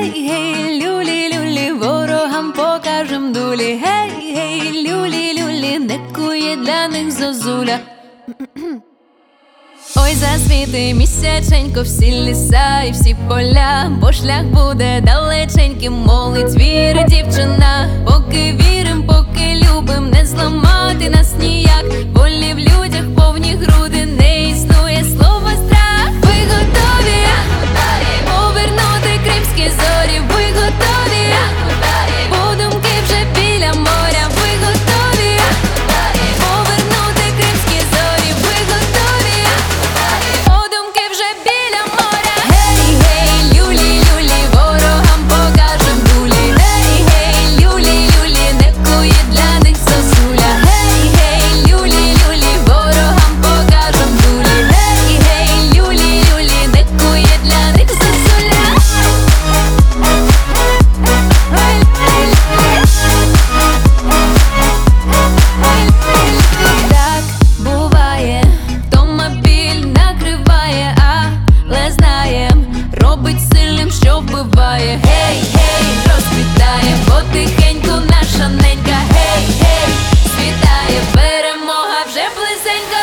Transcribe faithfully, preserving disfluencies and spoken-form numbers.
Гей, гей, люлі, люлі, ворогам покажем дулі. Гей, гей, люлі, люлі, не кує для них зозуля. Ой, засвіти місяченько, всі ліса і всі поля, бо шлях буде далеченьким, молить віри дівчина. Поки вірим, поки любим, не зламати нас ніяк. Волі в людях повні груди, не існує слова страх. Ви готові повернути кримські зорі? Ви готові? Подумки вже біля моря. Ви готові повернути кримські зорі? Ви готові? Подумки вже біля моря. Гей, гей, люлі, люлі, ворогам покажем дулі. Гей, гей, люлі, люлі, не кує для них зозуля. Гей, гей, люлі, люлі, ворогам покажем дулі. Гей, гей, люлі, люлі, не кує для них зозуля. Так буває, втома біль накриває, але знаєм, робить сильним, що вбиває. Гей, гей, розквітає потихеньку наша ненька. Гей, гей, світає, перемога вже близенька.